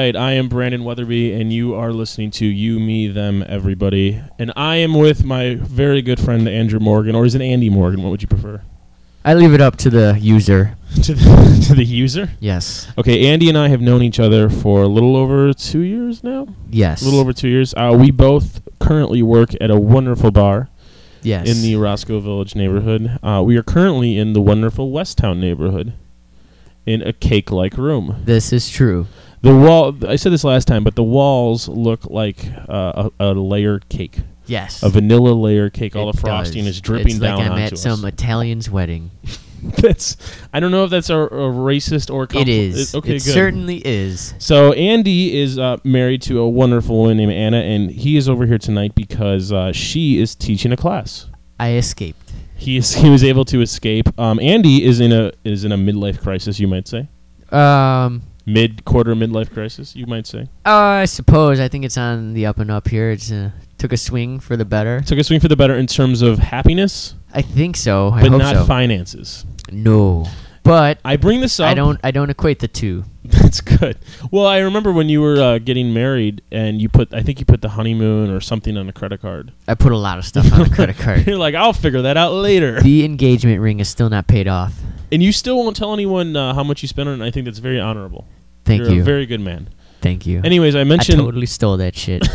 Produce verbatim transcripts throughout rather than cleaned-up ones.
right. I am Brandon Weatherby, and you are listening to You, Me, Them, Everybody. And I am with my very good friend Andrew Morgan, or is it Andy Morgan? What would you prefer? I leave it up to the user. to the to the user? Yes. Okay, Andy and I have known each other for a little over two years now. Yes. A little over two years. Uh, we both currently work at a wonderful bar. Yes. In the Roscoe Village neighborhood. Uh, we are currently in the wonderful Westtown neighborhood, in a cake-like room. This is true. The wall. I said this last time, but the walls look like uh, a, a layered cake. Yes. A vanilla layer cake. All It the frosting does. is dripping it's down like I'm onto at us. some Italian's wedding. That's. I don't know if that's a, a racist or. Compl- It is. It, okay, it good. certainly is. So Andy is uh, married to a wonderful woman named Anna, and he is over here tonight because uh, she is teaching a class. I escaped. He is, he was able to escape. Um, Andy is in a is in a midlife crisis, you might say. Um. Mid quarter midlife crisis, you might say. Uh, I suppose. I think it's on the up and up here. It's uh, took a swing for the better. Took a swing for the better in terms of happiness, I think so. I but hope not so. finances. No. But I bring this up. I don't. I don't equate the two. That's good. Well, I remember when you were uh, getting married, and you put I think you put the honeymoon or something on a credit card. I put a lot of stuff on a credit card. You're like, I'll figure that out later. The engagement ring is still not paid off. And you still won't tell anyone uh, how much you spent on it. I think that's very honorable. Thank You're you. a very good man. Thank you. Anyways, I I mentioned. totally stole that shit.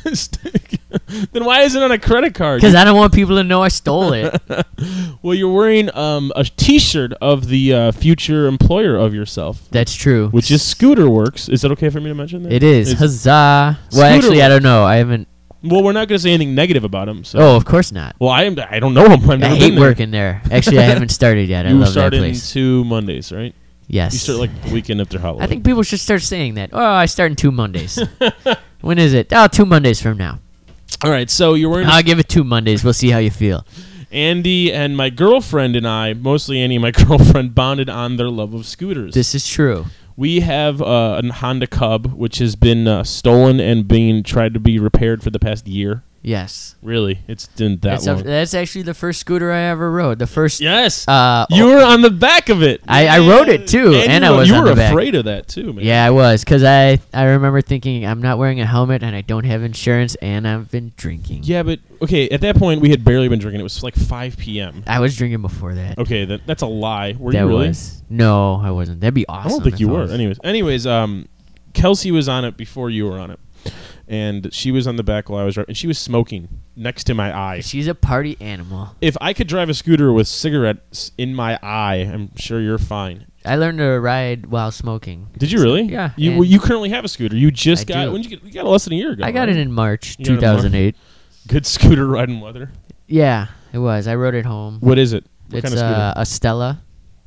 Then why is it on a credit card? Because I don't want people to know I stole it. Well, you're wearing um, a T-shirt of the uh, future employer of yourself, That's true. which is Scooter Works. Is it okay for me to mention that? It is. It's- Huzzah. Scooter Well, actually, I Works. don't know. I haven't. Well, we're not going to say anything negative about him. So. Oh, of course not. Well, I am. I don't know him. I've I never hate been there. working there. Actually, I haven't started yet. I You love start that in place. two Mondays, right? Yes. You start like the weekend after Halloween. I think people should start saying that. Oh, I start in two Mondays. When is it? Oh, two Mondays from now. All right, so you're wearing. I'll give it two Mondays. We'll see how you feel. Andy and my girlfriend and I, mostly Andy and my girlfriend, bonded on their love of scooters. This is true. We have uh, a Honda Cub, which has been uh, stolen and being tried to be repaired for the past year. Yes. Really, it's been that That's, long. a, that's actually the first scooter I ever rode. The first. Yes, Uh, you were on the back of it. I- I rode it, too, and you I were- was You on were the back. afraid of that too, man. Yeah, I was, because I, I remember thinking, I'm not wearing a helmet, and I don't have insurance, and I've been drinking. Yeah, but okay. At that point, we had barely been drinking. It was like five p.m. I was drinking before that. Okay, that that's a lie. Were that you really? was. No, I wasn't. That'd be awesome. I don't think if you I were. was. Anyways, anyways, um, Kelsey was on it before you were on it, and she was on the back while I was driving, and she was smoking next to my eye. She's a party animal. If I could drive a scooter with cigarettes in my eye, I'm sure you're fine. I learned to ride while smoking. Did you really? Yeah, You and- well, you currently have a scooter. You just I got do. when did you get? You got it less than a year ago. I got right? it in March You got it in two thousand eight. Good scooter riding weather. Yeah, it was. I rode it home. What is it? What it's kind of scooter? uh, a Stella,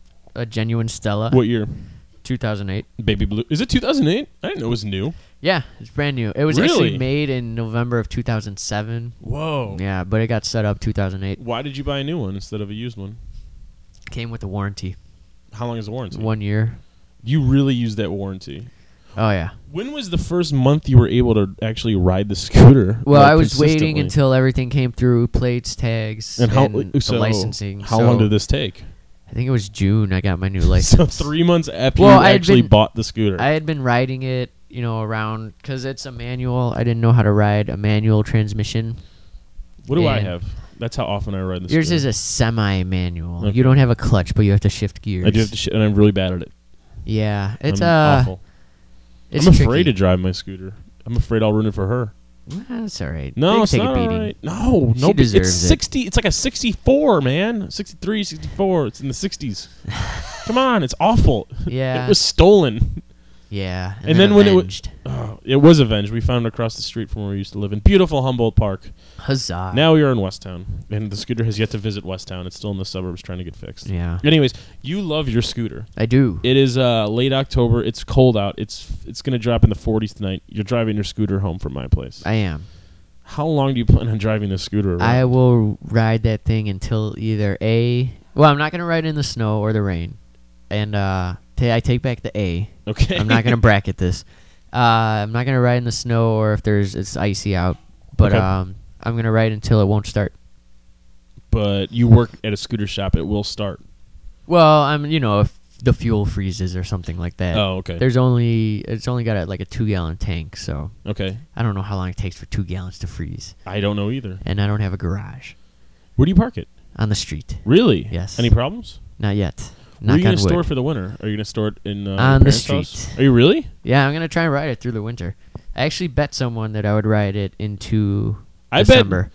a genuine Stella. What year? two thousand eight. Baby blue. Is it two thousand eight? I didn't know it was new. Yeah, it's brand new. It was Really? actually made in November of two thousand seven. Whoa. Yeah, but it got set up two thousand eight. Why did you buy a new one instead of a used one? Came with a warranty. How long is the warranty? One year. You really used that warranty. Oh, yeah. When was the first month you were able to actually ride the scooter? Well, like, I was waiting consistently? until everything came through, plates, tags, And how and the so licensing. How so long did this take? I think it was June I got my new So license. three months after Well, you I had actually been- bought the scooter. I had been riding it, you know, around, because it's a manual. I didn't know how to ride a manual transmission. what do I and have? That's how often I ride the Yours scooter. is a semi-manual. Okay. You don't have a clutch, but you have to shift gears. I do have to, sh- and I'm really bad at it. Yeah, it's I'm uh, awful. it's I'm afraid tricky. to drive my scooter. I'm afraid I'll ruin it for her. Well, that's all right. No, They it's take not a beating. all right. No, She no, but it's deserves it. sixty. It's like a sixty-four, man. sixty-three, sixty-four. It's in the sixties. Come on, it's awful. Yeah, It was stolen. yeah. And, and then, then when it wa- avenged. Oh, it was avenged. We found it across the street from where we used to live in beautiful Humboldt Park. Huzzah! Now we are in Westtown, and the scooter has yet to visit Westtown. It's still in the suburbs trying to get fixed. Yeah, Anyways, you love your scooter. I do. It is uh, late October. It's cold out. It's it's going to drop in the forties tonight. You're driving your scooter home from my place. I am. How long do you plan on driving this scooter around? I will ride that thing until either A. Well, I'm not gonna ride in the snow or the rain, and uh, ta- I take back the A. Okay. I'm not gonna bracket this. Uh, I'm not gonna ride in the snow or if there's it's icy out, but Okay. um, I'm gonna ride until it won't start. But you work at a scooter shop. It will start. Well, I'm you know if the fuel freezes or something like that. Oh, okay. There's only it's only got a, like a two gallon tank, so Okay. I don't know how long it takes for two gallons to freeze, I don't know either. and I don't have a garage Where do you park it? on the street. Really? Yes. Any problems? Not yet. Where are you Knock on going to store wood. it for the winter? Are you going to store it in uh, On your the parents' street. house? Are you really? Yeah, I'm gonna try and ride it through the winter. I actually bet someone that I would ride it into I bet. December.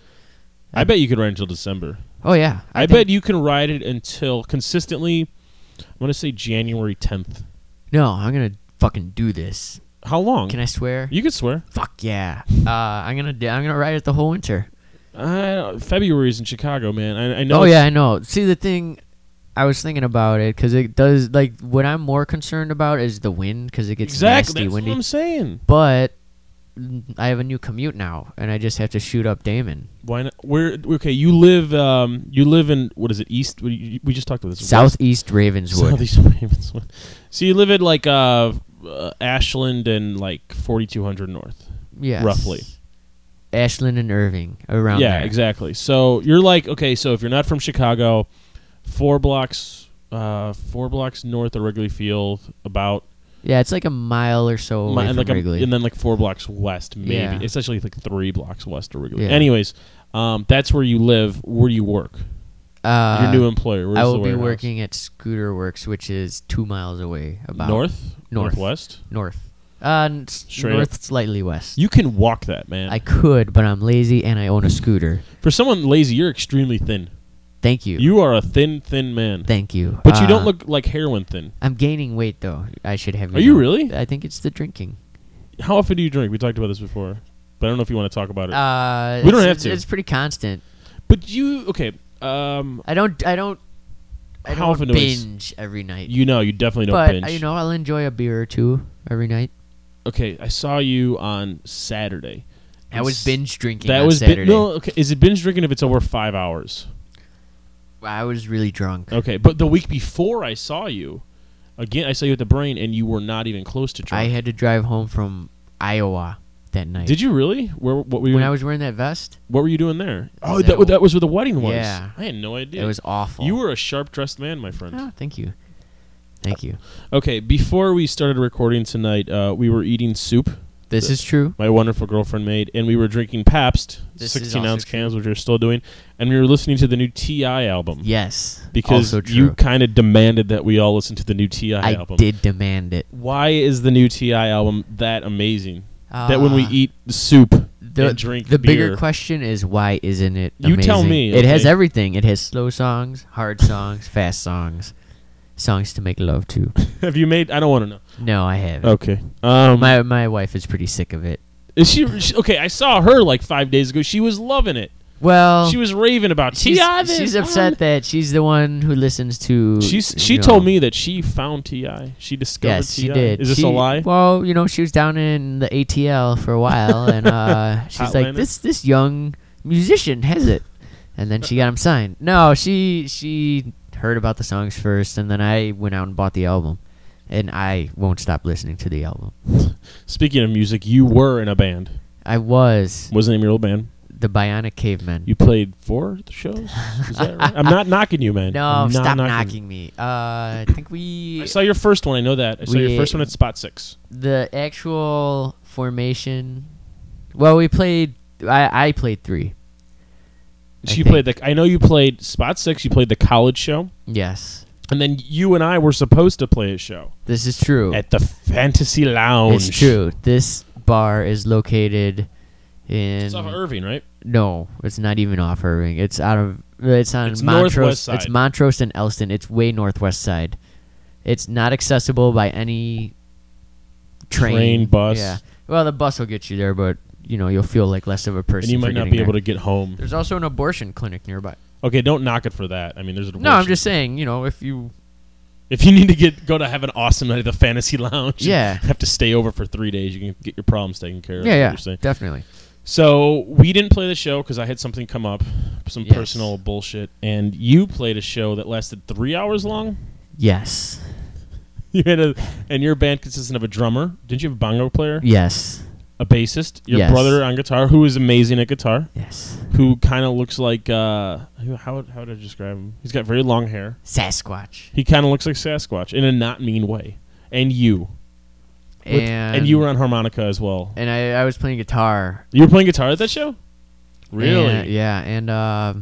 I bet you could ride until December. Oh yeah, I, I, bet think- you can ride it until consistently. I'm going to say January tenth. No, I'm gonna fucking do this. How long? Can I swear? You could swear. Fuck yeah. Uh, I'm gonna d- I'm gonna ride it the whole winter. Uh, February's in Chicago, man. I, I know. Oh it's- yeah, I know. See, the thing, I was thinking about it because it does like what I'm more concerned about is the wind because it gets Exactly. nasty That's windy. what I'm saying. But mm, I have a new commute now, and I just have to shoot up Damon. Why not? Where? Okay, you live. Um, you live in what is it? East. what do you- We just talked about this. Southeast Ravenswood. Southeast Ravenswood. So you live at like uh, uh, Ashland and like forty-two hundred North. Yes. roughly. Ashland and Irving around yeah, there. exactly. So you're like, okay, so if you're not from Chicago, four blocks, uh, four blocks north of Wrigley Field, about Yeah, it's like a mile or so away mi- and from like a- Wrigley. and then like four blocks west, maybe. Yeah. It's actually like three blocks west of Wrigley. Yeah. Anyways, um, that's where you live. Where do you work? uh, Your new employer. Where's I the will be warehouse? working at Scooter Works, which is two miles away. About north, North. northwest. north. Uh, n- s- Straight north, up. slightly west. You can walk that, man. I could, but I'm lazy and I own a scooter. For someone lazy, you're extremely thin. Thank you. You are a thin, thin man. Thank you. But you don't Uh, look like heroin thin. I'm gaining weight though. I should have. Are you know. really? I think it's the drinking. How often do you drink? We talked about this before, but I don't know if you want to talk about it. Uh, We don't it's- have it's, to. It's pretty constant. but you, okay? Um, I don't. I don't. I How don't often do we s- binge every night. you know, you definitely don't but binge. uh, you know, I'll enjoy a beer or two every night. Okay, I saw you on Saturday. I was S- binge drinking That on was bi- Saturday. no. Okay, is it binge drinking if it's over five hours? I was really drunk. Okay, but the week before I saw you, again, I saw you at the Brain, and you were not even close to drunk. I had to drive home from Iowa that night. Did you really? Where? What were you? When I was wearing that vest, what were you doing there? Oh, that that, w- that was where the wedding was. Yeah. I had no idea. it was awful. You were a sharp dressed man, my friend. Oh, thank you. Thank you. Okay, before we started recording tonight, uh, we were eating soup. This The- is true. My wonderful girlfriend made, and we were drinking Pabst, This is sixteen also ounce true. cans, which we're still doing, and we were listening to the new T I album. Yes. Because also true. you kind of demanded that we all listen to the new T I I album. did demand it. Why is the new T I album that amazing? that when we Uh, eat soup the, and drink the beer. bigger question is why isn't it You tell amazing? me, It has okay? everything. It has slow songs, hard songs, fast songs, songs to make love to. Have you made? I don't want to know. No, I haven't. Okay. Um, My my wife is pretty sick of it. is she, she okay? I saw her like five days ago. She was loving it. Well, She was raving about she's, T I. this, she's ah, upset that she's the one who listens to. She's you she know- told me that she found T I. She discovered Yes, T I. she did. Is this She- a lie? Well, you know, she was down in the A T L for a while, and uh, she's like, Outlander? "This this young musician has it," and then she got him signed. No, she she heard about the songs first, and then I went out and bought the album, and I won't stop listening to the album. Speaking of music, you were in a band. I was What's the name of your old band? the Bionic Cavemen. You played four shows. Is that right? I'm not knocking you, man. no, I'm not stop knocking knocking me. Uh, I think we I saw your first one. I know that. I saw your We- first one at Spot Six. the actual formation. Well, we played. I I played three. I You think. played the. I know you played Spot Six. You played the college show, Yes, and then you and I were supposed to play a show this is true. at the Fantasy Lounge. It's true. This bar is located in. It's off of Irving, right? No, it's not even off Irving. It's out of. It's on It's Montrose. northwest It's side. Montrose and Elston. It's way northwest side. It's not accessible by any train, Train, bus. Yeah. Well, the bus will get you there, but you know you'll feel like less of a person. And you for might not getting be there. able to get home. There's also an abortion clinic nearby. Okay, don't knock it for that. I mean, there's an No, I'm abortion. just saying. You know, if you. If you need to get go to have an awesome night at the Fantasy Lounge, and Yeah. have to stay over for three days, you can get your problems taken care of. Yeah, is what yeah, you're saying. definitely. So we didn't play the show because I had something come up, some Yes. personal bullshit, and you played a show that lasted three hours long. Yes. You had a, and your band consisted of a drummer. Didn't you have a bongo player? Yes. A bassist, your Yes. brother on guitar, who is amazing at guitar, Yes. who kind of looks like uh, who- how would, how would I describe him? He's got very long hair. Sasquatch. He kind of looks like Sasquatch in a not mean way. And you, With- And and you were on harmonica as well. and I, I was playing guitar. You were playing guitar at that show? Really? And, yeah, and uh,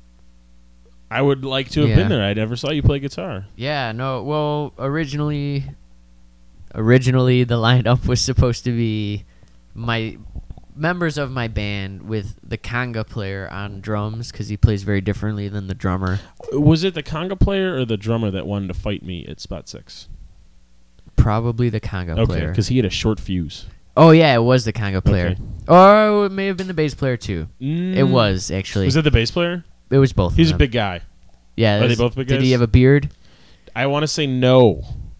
I would like to have Yeah. been there. I never saw you play guitar. yeah, no. Well, originally, originally the lineup was supposed to be my members of my band with the conga player on drums because he plays very differently than the drummer. Was it the conga player or the drummer that wanted to fight me at Spot Six? Probably the conga Okay, player. because he had a short fuse. Oh yeah, it was the conga player, Okay. or it may have been the bass player too. Mm. It was actually. Was it the bass player? It was both. He's of a them. big guy. Yeah. Are they that's- both big Did he guys? have a beard, I want to say no.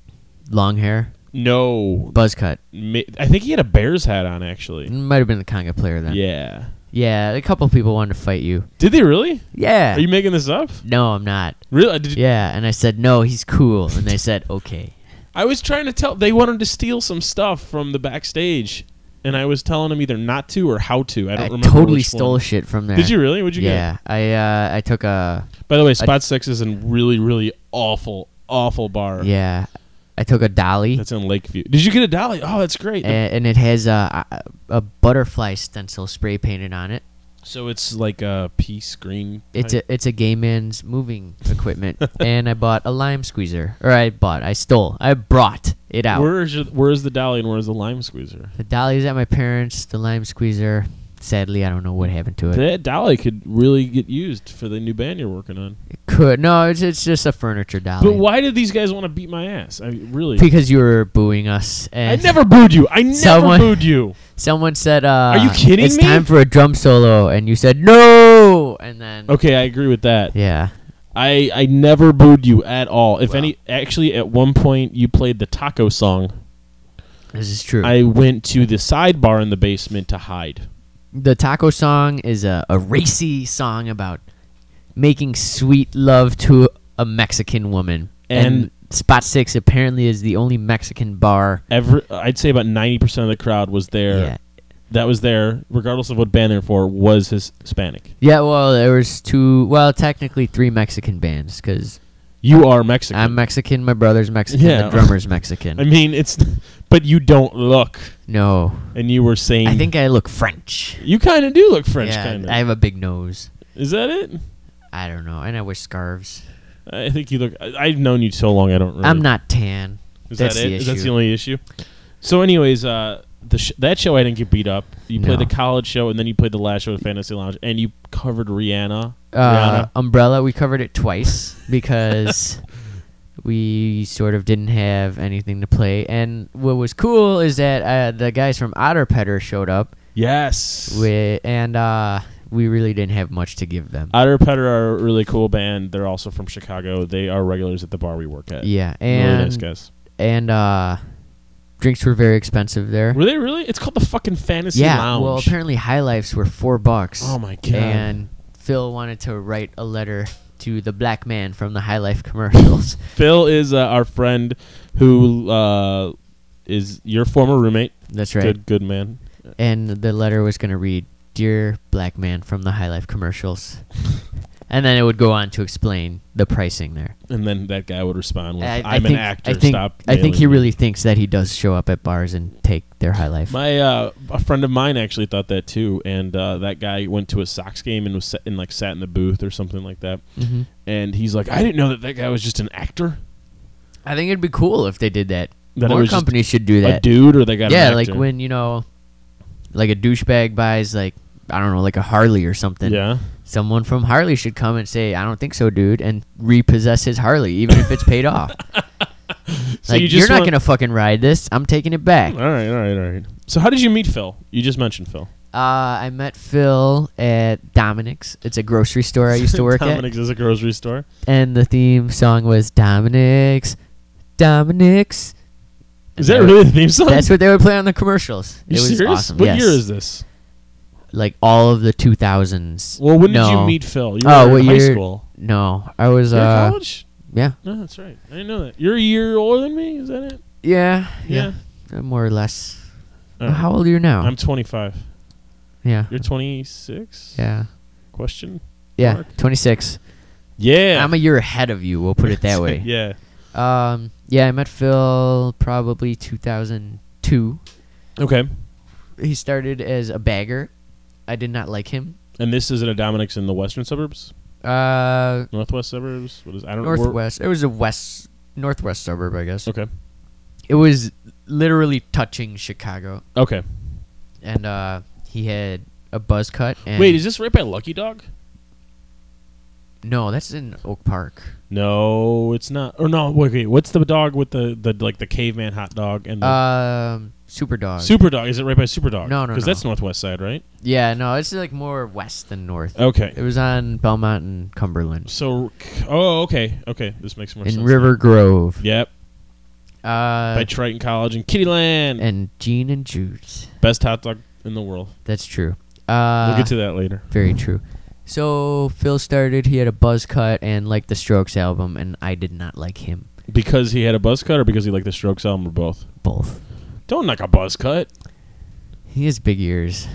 long hair, No. buzz cut? Ma- I think he had a Bears hat on, actually. Might have been the conga player then. Yeah. Yeah, a couple people wanted to fight you. Did they really? Yeah. Are you making this up? No, I'm not. Really? Did you- Yeah, and I said no, he's cool, and they said okay. I was trying to tell. They wanted to steal some stuff from the backstage, and I was telling them either not to or how to. I don't I remember. totally which stole one. shit from there. Did you really? What'd you Yeah, I uh, I took a get? By the way, Spot Six is a really, really awful, awful bar. yeah, I took a dolly, That's in Lakeview. Did you get a dolly? Oh, that's great. The- and, and it has a, a a butterfly stencil spray painted on it. so it's like a pea screen. It's type? a it's a gay man's moving equipment, and I bought a lime squeezer, or I bought, I stole, I brought it out. Where is your, where is the dolly and where is the lime squeezer? The dolly's at my parents'. The lime squeezer, sadly, I don't know what happened to it. That dolly could really get used for the new band you're working on. It could no, it's it's just a furniture dolly. But why did these guys want to beat my ass? I really. Because you were booing us, I and never booed you. I never Someone- booed you. someone said, uh, Are you kidding it's me? time for a drum solo," and you said no, and then Okay, I agree with that. yeah, I, I never booed you at all. If Well. any, actually, at one point you played the taco song. this is true. I went to the sidebar in the basement to hide. The taco song is a, a racy song about making sweet love to a Mexican woman, and, And- Spot Six apparently is the only Mexican bar. Every, I'd say about ninety percent of the crowd was there. Yeah, That was there, regardless of what band they're for, was his Hispanic. yeah. Well, there was two. Well, technically three Mexican bands because You are Mexican. I'm Mexican, my brother's Mexican, Yeah. the drummer's Mexican. I mean, it's, but you don't look. no, And you were saying, I think I look French. you kind of do look French, yeah, kind of. I have a big nose. Is that it? I don't know, and I wear scarves. I think you look. I, I've known you so long. I don't. Really, I'm not tan. Is that's that it? the Is that the issue. only issue? So, anyways, uh, the sh- that show I didn't get beat up. You played No. the college show, and then you played the last show at Fantasy Lounge, and you covered Rihanna. Uh, Rihanna. Umbrella, we covered it twice because we sort of didn't have anything to play. And what was cool is that uh, the guys from Otter Petter showed up, Yes. wi- and uh, we really didn't have much to give them. Otter Petter are a really cool band. They're also from Chicago. They are regulars at the bar we work at. yeah, Really and nice guys. and uh, drinks were very expensive there. Were they really? It's called the fucking Fantasy yeah, Lounge. well, apparently High Lifes were four bucks. Oh my god. And Phil wanted to write a letter to the black man from the High Life commercials. Phil is uh, our friend who uh, is your former roommate. That's right. Good, good man. And the letter was going to read, "Dear black man from the High Life commercials." And then it would go on to explain the pricing there. And then that guy would respond with, I, I "I'm think, an actor. I think, Stop." I think nailing he me." really thinks that he does show up at bars and take their High Life. My uh, a friend of mine actually thought that too, and uh, that guy went to a Sox game and was sat and like sat in the booth or something like that. hmm And he's like, "I didn't know that that guy was just an actor. I think it'd be cool if they did that. That it More was just companies should do a that. dude, or they got Yeah, an like actor." when, you know, like a douchebag buys, like, I don't know, like a Harley or something. Yeah, Someone from Harley should come and say, "I don't think so, dude," and repossess his Harley, even if it's paid off. so like, you you just are not want- going to fucking ride this. I'm taking it back. All right, all right, all right. So how did you meet Phil? You just mentioned Phil. Uh, I met Phil at Dominic's. It's a grocery store I used to work at. Dominic's is a grocery store. And the theme song was Dominic's, Dominic's. Is And that they would- really the theme song? That's what they would play on the commercials. You it was serious? awesome. What yes. year is this? Like all of the two thousands. Well, when did No. you meet Phil? You Oh, were what in high year? school. No, I was, You're in uh, college? yeah. No, that's right. I didn't know that. You're a year older than me. Is that it? Yeah. Yeah. Yeah. Uh, More or less. All right. How old are you now? I'm twenty-five. yeah. You're twenty-six? Yeah. Question? Yeah. Mark? twenty-six. Yeah. I'm a year ahead of you. We'll put it that way. yeah. Um. Yeah, I met Phil probably two thousand two. Okay. He started as a bagger. I did not like him. And this is at a Dominic's in the western suburbs? Uh, Northwest suburbs? What is I don't know. northwest. It was a west northwest suburb, I guess. Okay. It was literally touching Chicago, Okay. and uh, he had a buzz cut. And Wait, is this right by Lucky Dog? no, that's in Oak Park. No, it's not. Or no, wait, wait. What's the dog with the, the like the caveman hot dog and the Um, Super Dog. Super Dog? Is it right by Super Dog? No, no, Because no. that's northwest side, right? Yeah, no, it's like more west than north. Okay. It was on Belmont and Cumberland So, oh, okay, okay. This makes more sense. in River Grove. Yep. Uh, By Triton College and Kittyland. and Gene and Jude's. Best hot dog in the world. That's true. Uh, We'll get to that later. Very true. So Phil started. He had a buzz cut and liked the Strokes album, and I did not like him. Because he had a buzz cut or because he liked the Strokes album or both? Both. Don't like a buzz cut. He has big ears.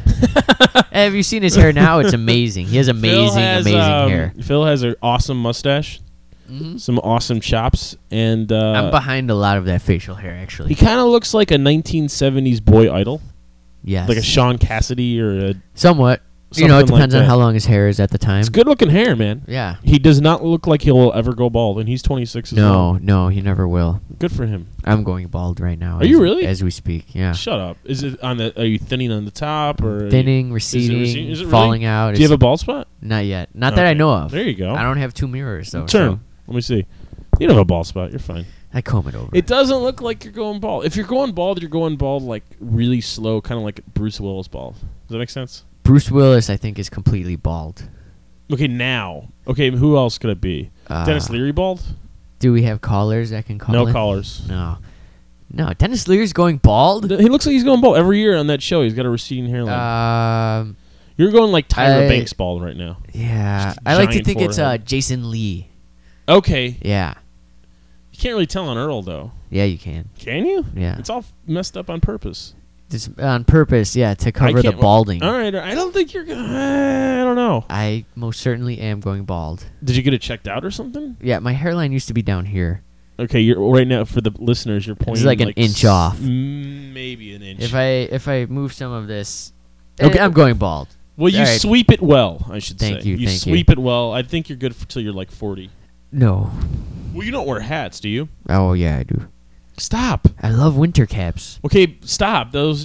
Have you seen his hair now? It's amazing. He has amazing, Phil has, amazing um, hair. Phil has an awesome mustache, Mm-hmm. some awesome chops, and uh, I'm behind a lot of that facial hair, actually. he kind of looks like a nineteen seventies boy idol, Yes. like a Sean Cassidy or a. Somewhat. You know, it something like depends on that. how long his hair is at the time. It's good looking hair, man. Yeah. He does not look like he'll ever go bald, and he's twenty-six. As No, well. no, he never will. Good for him. I'm going bald right now. Are as you we- really? As we speak, yeah. Shut up. Is it on the? Are you thinning on the top or are you- Thinning, is receding, it receding? Is it really? falling out. Do you have It's- a bald spot? Not yet. Not that I Okay. know of. There you go. I don't have two mirrors, though. Turn. So Let me see. You don't have a bald spot. You're fine. I comb it over. It doesn't look like you're going bald. If you're going bald, you're going bald like really slow, kind of like Bruce Willis bald. Does that make sense? Bruce Willis, I think, is completely bald. Okay, now. Okay, who else could it be? Uh, Dennis Leary bald? Do we have callers that can call No in? collars. No. No, Dennis Leary's going bald? He looks like he's going bald every year on that show. He's got a receding hairline. Um, You're going like Tyra I- Banks bald right now. yeah. Just I like to giant think it's uh, forehead. Jason Lee. Okay. Yeah. You can't really tell on Earl, though. Yeah, you can. Can you? Yeah. It's all f- messed up on purpose. Just on purpose, yeah, to I cover the can't- balding. All right. I don't think you're going to... I don't know. I most certainly am going bald. Did you get it checked out or something? Yeah, my hairline used to be down here. Okay, you're right now for the listeners. You're pointing like an inch s- off. mm, maybe an inch. If I if I move some of this, Okay. eh, I'm going bald. well, you all right. sweep it well. I should Thank say. you, You thank you. sweep it well. I think you're good for till you're like forty. No. Well, you don't wear hats, do you? Oh yeah, I do. Stop. I love winter caps. Okay, stop. Those.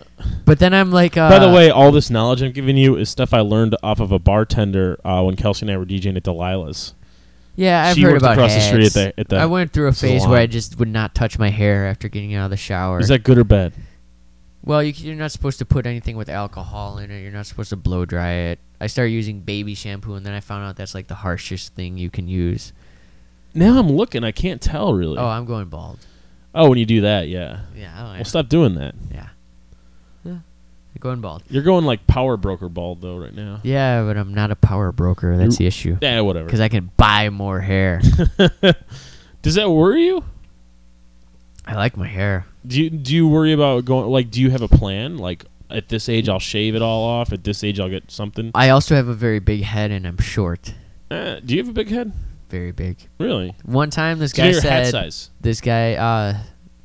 But then I'm like, uh, By the way, all this knowledge I'm giving you is stuff I learned off of a bartender uh, when Kelsey and I were DJing at Delilah's. yeah, I've she heard worked about across the hats. street at the- at the I went through a phase salon. where I just would not touch my hair after getting out of the shower. Is that good or bad? well, you, c- you're not supposed to put anything with alcohol in it. You're not supposed to blow dry it. I started using baby shampoo, and then I found out that's like the harshest thing you can use. Now I'm looking. I can't tell really. Oh, I'm going bald. Oh, when you do that, yeah. Yeah, oh, yeah. Well, stop doing that. Yeah. Yeah. I'm going bald. You're going like power broker bald though right now. Yeah, but I'm not a power broker. That's You're- the issue. Yeah, whatever. Because I can buy more hair. Does that worry you? I like my hair. Do you do you worry about going like do you have a plan? Like at this age I'll shave it all off, at this age I'll get something. I also have a very big head, and I'm short. Uh, do you have a big head? Very big. Really? One time, this Do you guy know your hat said, size? this guy, uh,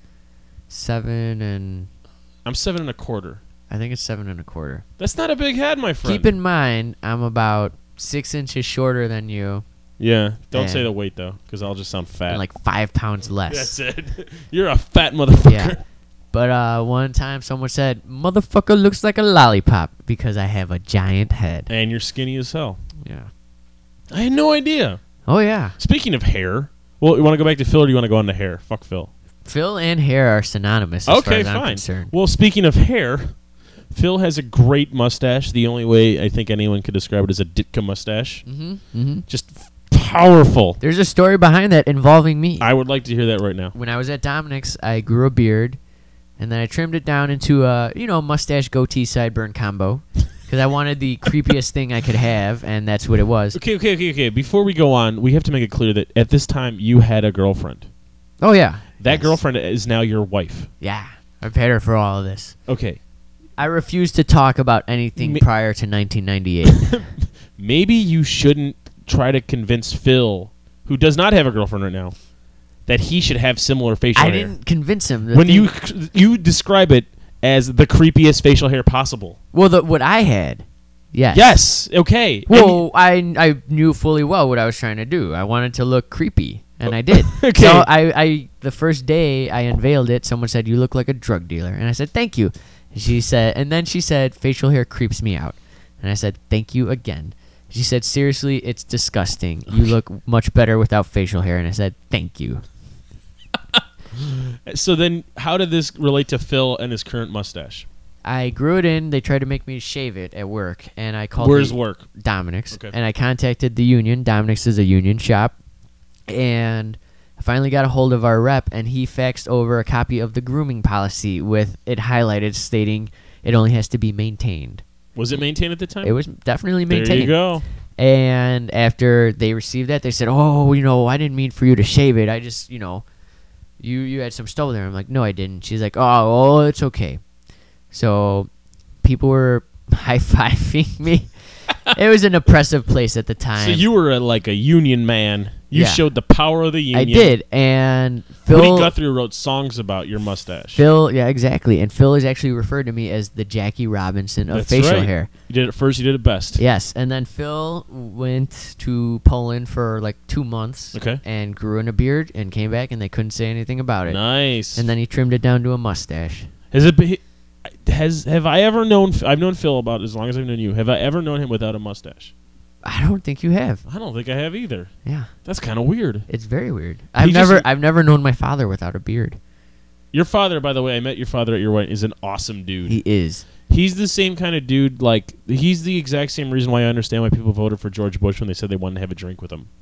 seven and, I'm seven and a quarter. I think it's seven and a quarter. That's not a big head, my friend. Keep in mind, I'm about six inches shorter than you, Yeah. Don't say And- the weight though, because I'll just sound fat. and like five pounds less. That's it. You're a fat motherfucker. Yeah. But uh, one time, someone said, "Motherfucker looks like a lollipop because I have a giant head." And you're skinny as hell. Yeah. I had no idea. Oh yeah. Speaking of hair, well, you want to go back to Phil or do you want to go on to hair? Fuck Phil. Phil and hair are synonymous as far Okay, as I'm fine. concerned. Well, speaking of hair, Phil has a great mustache. The only way I think anyone could describe it is a Ditka mustache. Mm-hmm. Mm-hmm. Just f- powerful. There's a story behind that involving me. I would like to hear that right now. When I was at Dominic's, I grew a beard, and then I trimmed it down into a, you know, mustache goatee sideburn combo, because I wanted the creepiest thing I could have, and that's what it was. Okay, okay, okay, okay. Before we go on, we have to make it clear that at this time you had a girlfriend. Oh yeah. That Yes. girlfriend is now your wife. Yeah. I paid her for all of this. Okay. I refuse to talk about anything Ma- prior to nineteen ninety-eight. Maybe you shouldn't try to convince Phil, who does not have a girlfriend right now, that he should have similar facial I hair. didn't convince him. The When thing- you you describe it as the creepiest facial hair possible. well, the, what I had, yes. Yes. Okay. Well, I I knew fully well what I was trying to do. I wanted to look creepy, and I did. Okay. So I, I the first day I unveiled it, someone said, "You look like a drug dealer," and I said, "Thank you." And she said, and then she said, "Facial hair creeps me out," and I said, "Thank you again." She said, "Seriously, it's disgusting. You look much better without facial hair," and I said, "Thank you." So then, how did this relate to Phil and his current mustache? I grew it in. They tried to make me shave it at work, and I called Where's the- work? Dominic's, Okay. and I contacted the union. Dominic's is a union shop, and I finally got a hold of our rep, and he faxed over a copy of the grooming policy with it highlighted stating it only has to be maintained. Was it maintained at the time? It was definitely There maintained. you go. And after they received that, they said, "Oh, you know, I didn't mean for you to shave it. I just, you know, you you had some stubble there." I'm like, "No, I didn't." She's like, "Oh, well, it's okay." So people were high-fiving me. It was an oppressive place at the time. So you were a, like a union man. You Yeah. showed the power of the union. I did, and Phil. Woody Guthrie wrote songs about your mustache. Phil, yeah, exactly. And Phil is actually referred to me as the Jackie Robinson of That's facial right. hair. You did it first. You did it best. Yes, and then Phil went to Poland for like two months. Okay. And grew in a beard and came back, and they couldn't say anything about it. Nice. And then he trimmed it down to a mustache. Has it be, has have I ever known? I've known Phil about as long as I've known you. Have I ever known him without a mustache? I don't think you have. I don't think I have either. Yeah, That's kind of weird. it's very weird. I've just- never, I've never known my father without a beard. Your father, by the way, I met your father at your wedding. Is an awesome dude. He is. He's the same kind of dude. Like he's the exact same reason why I understand why people voted for George Bush when they said they wanted to have a drink with him.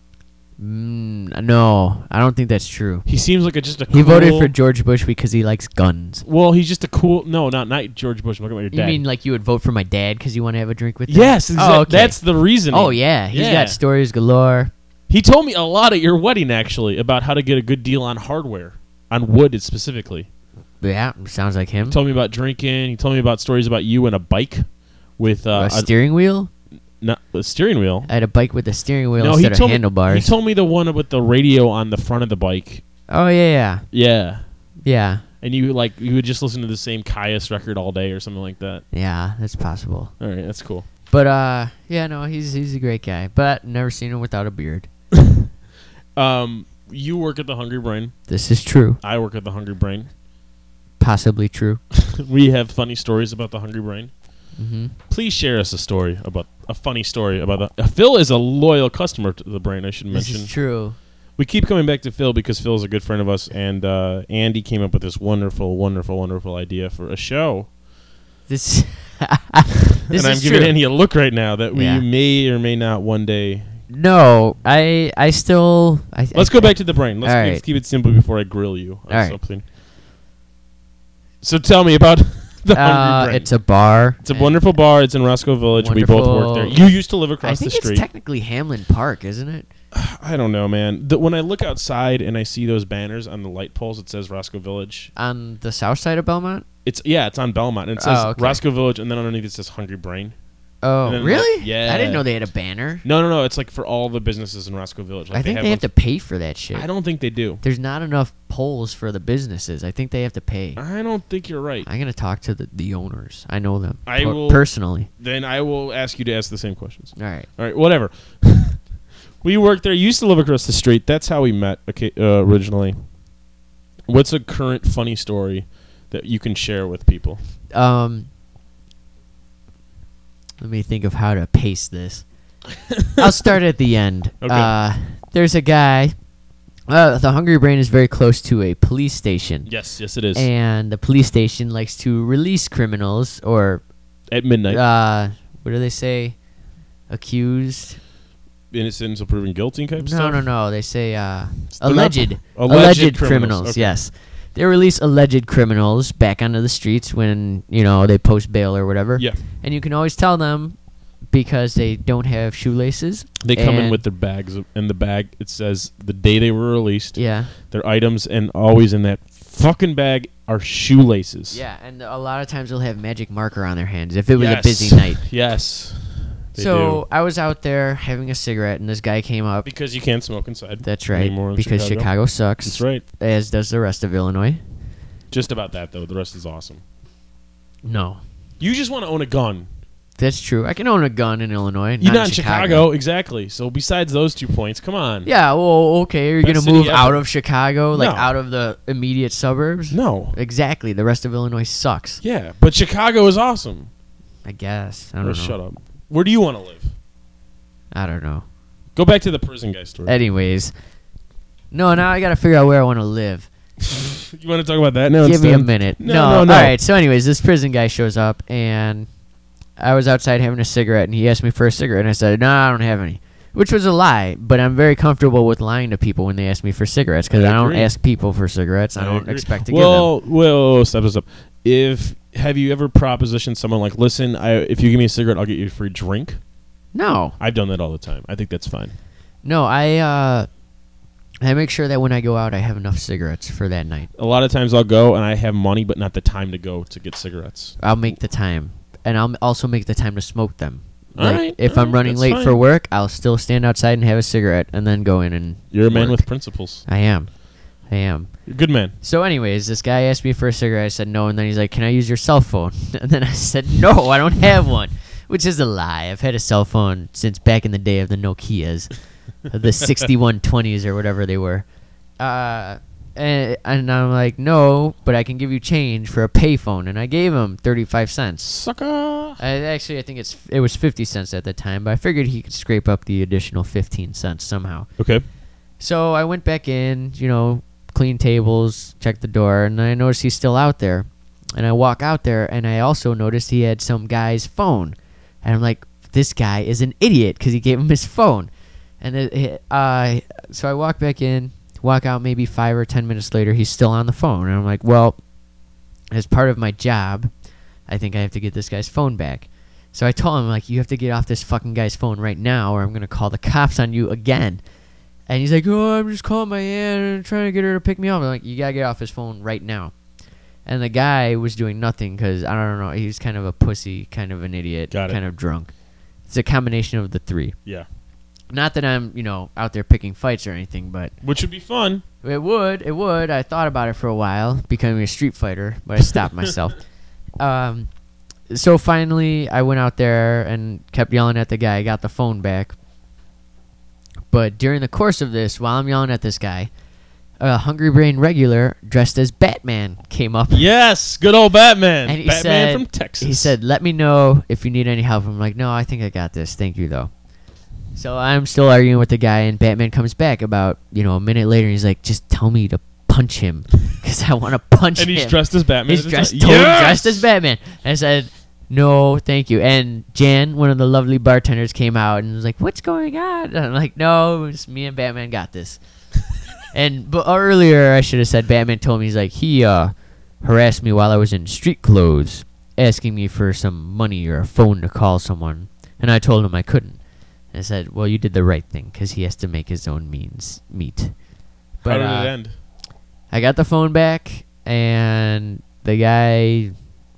Mm, no, I don't think that's true. He seems like a just a. He cool, voted for George Bush because he likes guns. Well, he's just a cool. No, not not George Bush. I'm talking about your You dad. mean like you would vote for my dad because you want to have a drink with him? Yes, exactly. Oh, okay. That's the reason. Oh yeah, he's Yeah. got stories galore. He told me a lot at your wedding, actually, about how to get a good deal on hardware, on wood specifically. Yeah, sounds like him. He told me about drinking. He told me about stories about you and a bike with uh, a steering wheel. a, not, a steering wheel. I had a bike with a steering wheel No, he instead of told me, handlebars. he told me the one with the radio on the front of the bike. oh yeah, yeah, Yeah, yeah, and you like you would just listen to the same Caius record all day or something like that. yeah. That's possible. All right, that's cool. But uh, yeah, no, he's he's a great guy. But never seen him without a beard. Um, you work at the Hungry Brain. This is true. I work at the Hungry Brain. Possibly true. We have funny stories about the Hungry Brain. Mm-hmm. Please share us a story about a funny story about the. Uh, Phil is a loyal customer to the Brain. I should This mention. is true. We keep coming back to Phil because Phil's a good friend of us, and uh, Andy came up with this wonderful, wonderful, wonderful idea for a show. This. this and I'm is giving true. Andy a look right now that we Yeah. may or may not one day. No, I I still. I, Let's I, go back to the Brain. Let's All keep, right. keep it simple before I grill you on All right. something. So tell me about the Uh, Hungry Brain. it's a bar. It's a wonderful bar. It's in Roscoe Village. We both work there. Wonderful- You used to live I across think the it's street. technically Hamlin Park, isn't it? I don't know, man. The, when I look outside and I see those banners on the light poles, it says Roscoe Village. On the south side of Belmont. It's yeah, it's on Belmont, and it says Oh, okay. Roscoe Village, and then underneath it says Hungry Brain. Oh, And then, really? like, yeah. I didn't know they had a banner. No, no, no. It's like for all the businesses in Roscoe Village. Like I think they they have, have to pay for that shit. I don't think they do. There's not enough poles for the businesses. I think they have to pay. I don't think you're right. I'm gonna talk to the, the owners. I know them I per- will- personally. Then I will ask you to ask the same questions. All right. All right, whatever. We worked there. You used to live across the street. That's how we met okay, uh, originally. What's a current funny story that you can share with people? Um. Let me think of how to pace this. I'll start at the end. Okay. Uh, there's a guy. Uh, the Hungry Brain is very close to a police station. Yes, yes, it is. And the police station likes to release criminals or At midnight, uh, what do they say? Accused? innocent until proven guilty type No, stuff. no, no. They say uh, They're not- alleged. Alleged Alleged, criminals, criminals. okay. Yes, they release alleged criminals back onto the streets when you know they post bail or whatever. Yeah, And you can always tell them because they don't have shoelaces. they come in And- with their bags, and the bag it says the day they were released, Yeah. their items, and always in that fucking bag are shoelaces. Yeah, and a lot of times they'll have magic marker on their hands if it was Yes. a busy night. Yes. They So do. I was out there having a cigarette, and this guy came up. Because you can't smoke inside. That's right. anymore in Because Chicago. Chicago sucks. That's right. As does the rest of Illinois. Just about that, though. The rest is awesome. No. You just want to own a gun. That's true. I can own a gun in Illinois. You're not not in Chicago. Exactly. So besides those two points, come on. Yeah, well, okay. You're Best going to city move ever. out of Chicago, like No. out of the immediate suburbs? No. Exactly. The rest of Illinois sucks. Yeah, but Chicago is awesome. I guess. I Oh, don't know. shut up. Where do you want to live? I don't know. Go back to the prison guy story. Anyways. No, now I got to figure out where I want to live. You want to talk about that now? Give me a instead? minute. No, No, no, no. All right. So, anyways, this prison guy shows up, and I was outside having a cigarette, and he asked me for a cigarette, and I said, "No, I don't have any," which was a lie. But I'm very comfortable with lying to people when they ask me for cigarettes because I I, don't agree. ask people for cigarettes. I, I don't agree. expect to well, Well, well, step this up. If have you ever propositioned someone like, listen, I, if you give me a cigarette, I'll get you a free drink? give them. No, I've done that all the time. I think that's fine. no. I uh, I make sure that when I go out, I have enough cigarettes for that night. A lot of times I'll go and I have money, but not the time to go to get cigarettes. I'll make the time, and I'll also make the time to smoke them. All Like, right, if all I'm right, running that's late fine. for work, I'll still stand outside and have a cigarette, and then go in and. You're a man work. with principles. I am. I am. You're a good man. So, anyways, this guy asked me for a cigarette. I said no, and then he's like, "Can I use your cell phone?" And then I said, "No, I don't have one," which is a lie. I've had a cell phone since back in the day of the Nokias, the sixty-one twenties or whatever they were. Uh, and, and I'm like, "No, but I can give you change for a payphone," and I gave him thirty-five cents. Sucker. I, actually, I think it's it was fifty cents at the time, but I figured he could scrape up the additional fifteen cents somehow. Okay. So I went back in, you know, clean tables, checked the door, and I noticed he's still out there. And I walk out there, and I also noticed he had some guy's phone. And I'm like, this guy is an idiot because he gave him his phone. And it, uh, so I walk back in, walk out maybe five or ten minutes later, he's still on the phone. And I'm like, well, as part of my job, I think I have to get this guy's phone back. So I told him, like, you have to get off this fucking guy's phone right now, or I'm going to call the cops on you again. And he's like, oh, I'm just calling my aunt and trying to get her to pick me up. I'm like, you got to get off his phone right now. And the guy was doing nothing because, I don't know, he's kind of a pussy, kind of an idiot, Got it. kind of drunk. It's a combination of the three. Yeah. Not that I'm, you know, out there picking fights or anything, but Which would be fun. it would. It would. I thought about it for a while, becoming a street fighter, but I stopped myself. Um, so finally, I went out there and kept yelling at the guy. I got the phone back. But during the course of this, while I'm yelling at this guy, a Hungry Brain regular dressed as Batman came up. Yes. Good old Batman. And he Batman said, from Texas. He said, let me know if you need any help. I'm like, no, I think I got this. Thank you, though. So I'm still arguing with the guy, and Batman comes back about, you know, a minute later. And he's like, just tell me to punch him because I want to punch And him. he's dressed as Batman. He's at the dressed, time. totally Yes! dressed as Batman. I said, no, thank you. And Jan, one of the lovely bartenders, came out and was like, what's going on? And I'm like, no, it's me and Batman got this. And but earlier, I should have said Batman told me, he's like, he uh, harassed me while I was in street clothes, asking me for some money or a phone to call someone. And I told him I couldn't. And I said, well, you did the right thing because he has to make his own means meet. How did uh, it end? I got the phone back, and the guy,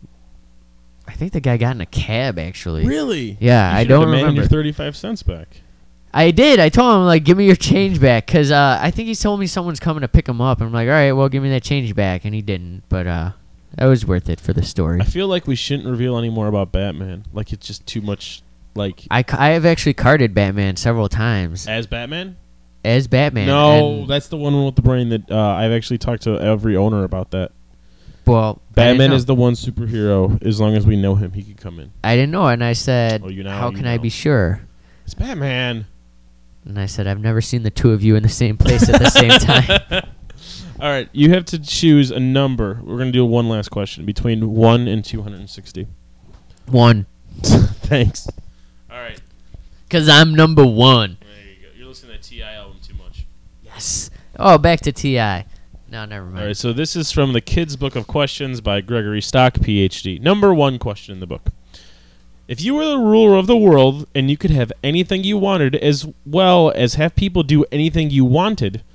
I think the guy got in a cab, actually. Really? Yeah, You I should've don't demanded remember. your thirty-five cents back. I did. I told him, like, give me your change back, because uh, I think he told me someone's coming to pick him up. I'm like, all right, well, give me that change back, and he didn't. But uh, that was worth it for the story. I feel like we shouldn't reveal any more about Batman. Like, it's just too much, like, I, c- I have actually carded Batman several times as Batman? as Batman. No, and, that's the one with the brain that uh, I've actually talked to every owner about that. well, I didn't Batman know. is the one superhero. As long as we know him, he can come in. I didn't know, and I said, Oh, you now how you can I know. be sure? It's Batman. And I said, I've never seen the two of you in the same place at the same time. All right, you have to choose a number. We're going to do one last question. Between one and two hundred sixty. One. Thanks. All right. Because I'm number one. There you go. You're listening to that T I album too much. Yes. Oh, back to T I. No, never mind. All right, so this is from the Kids Book of Questions by Gregory Stock, P H D. Number one question in the book. If you were the ruler of the world and you could have anything you wanted as well as have people do anything you wanted,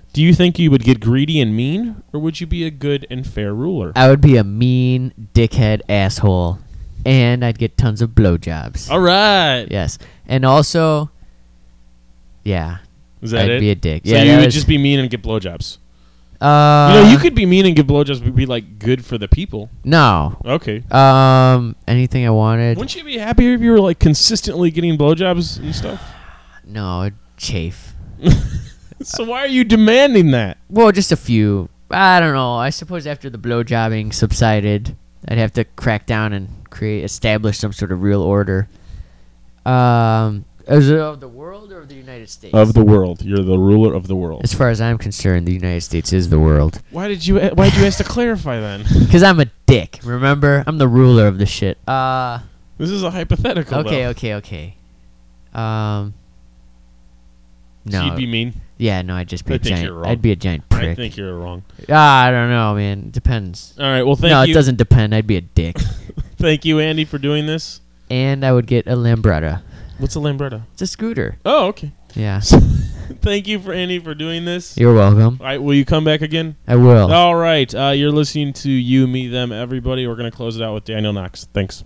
Do you think you would get greedy and mean, or would you be a good and fair ruler? I would be a mean dickhead asshole, and I'd get tons of blowjobs. All right. Yes, and also, yeah, Is that I'd it? be a dick. So yeah, you that would was- just be mean and get blowjobs. Uh, you know, you could be mean and give blowjobs, but be like good for the people. No. Okay. Um, anything I wanted. Wouldn't you be happier if you were like consistently getting blowjobs and stuff? No, it'd chafe. So why are you demanding that? Well, just a few. I don't know. I suppose after the blowjobbing subsided, I'd have to crack down and create, establish some sort of real order. Um, is it of the world or of the United States? Of the world, you're the ruler of the world. As far as I'm concerned, the United States is the world. Why did you? Why did you ask to clarify then? Because I'm a dick. Remember, I'm the ruler of the shit. Uh, This is a hypothetical. okay, though. okay, okay. Um, no. So you'd be mean. Yeah, no, I'd just be I a think giant. you're wrong. I'd be a giant I prick. think you're wrong. Ah, I don't know, man. It depends. All right. Well, thank no, you. it doesn't depend. I'd be a dick. Thank you, Andy, for doing this. And I would get a Lambretta. What's a Lambretta? It's a scooter. Oh, okay. Yeah. Thank you for Andy for doing this. You're welcome. All right. Will you come back again? I will. All right. Uh, you're listening to You, Me, Them, Everybody. We're going to close it out with Daniel Knox. Thanks.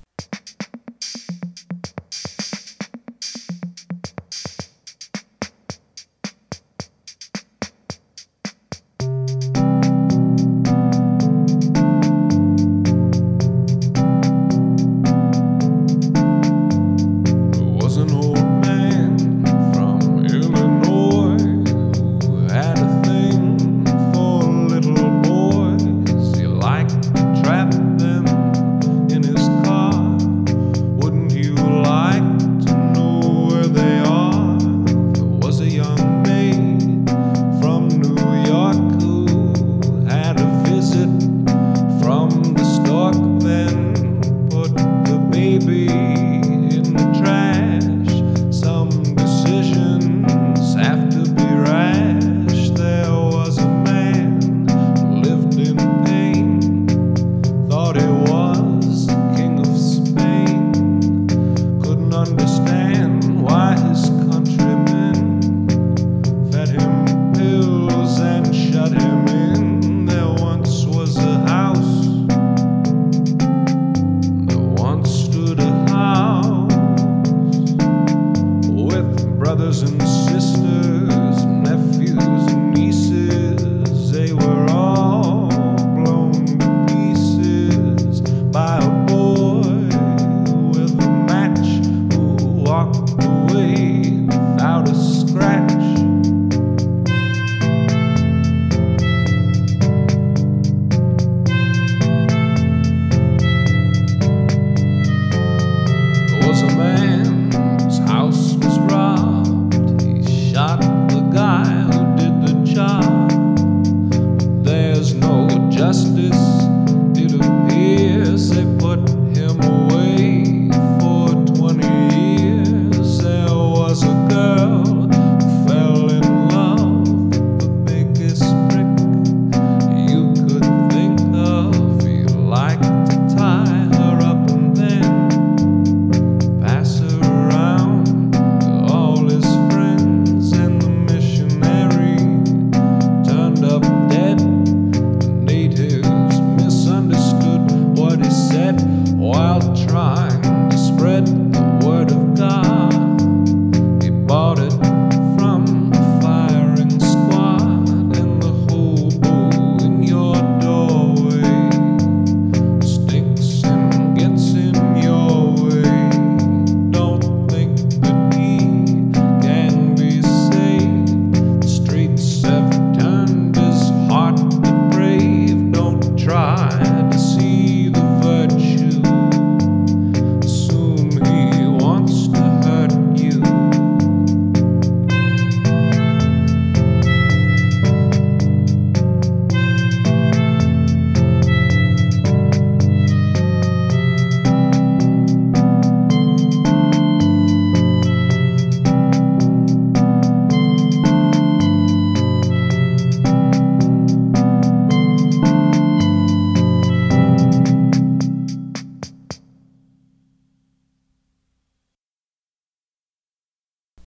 There was an old man from Illinois who had a thing for little boys. He liked to trap them in his car. Wouldn't you like to know where they are? There was a young maid from New York who had a visit from the stork, then put the baby in the trash. Some decisions have to be rash. There was a man who lived in pain, thought he was the king of Spain, couldn't understand why his countrymen fed him pills and shut him in. There once was a house, there once stood a house with brothers and sisters, nephews and nieces. They were all blown to pieces by a boy with a match who walked away without a scratch.